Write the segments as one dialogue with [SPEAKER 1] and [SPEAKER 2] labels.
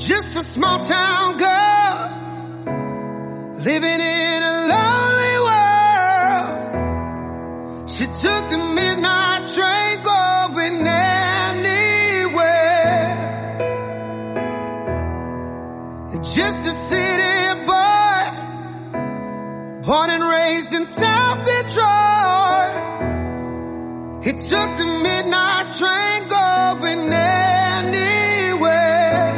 [SPEAKER 1] Just a small town girl living in a lonely world. She took the midnight train going anywhere. Just a city boy, born and raised in South Detroit. He took the midnight train going anywhere.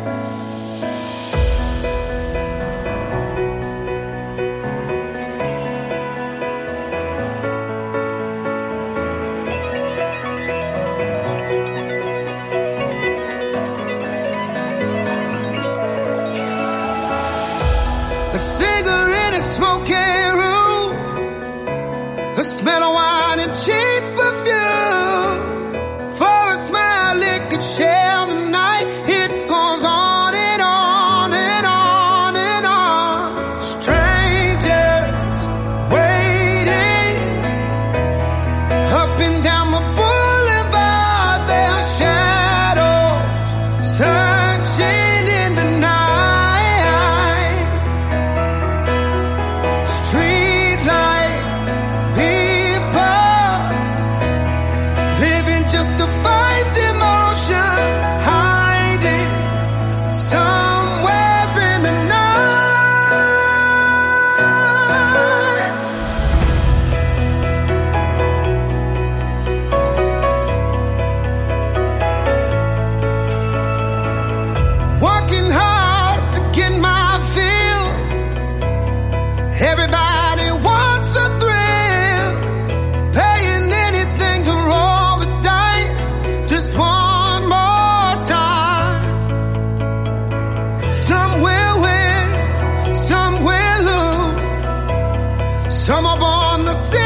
[SPEAKER 1] A cigarette, a smoking room, a smell of wine and cheap perfume. For a smile it could share the night. It goes on and on and on and on. Strangers waiting up and down the boulevard. Their shadows searching in the night. Street lights, people living just to find emotion, hiding somewhere in the night. Working hard to get my fill. Everybody wants a thrill, paying anything to roll the dice just one more time. Some will win, some will lose. Some are born the same.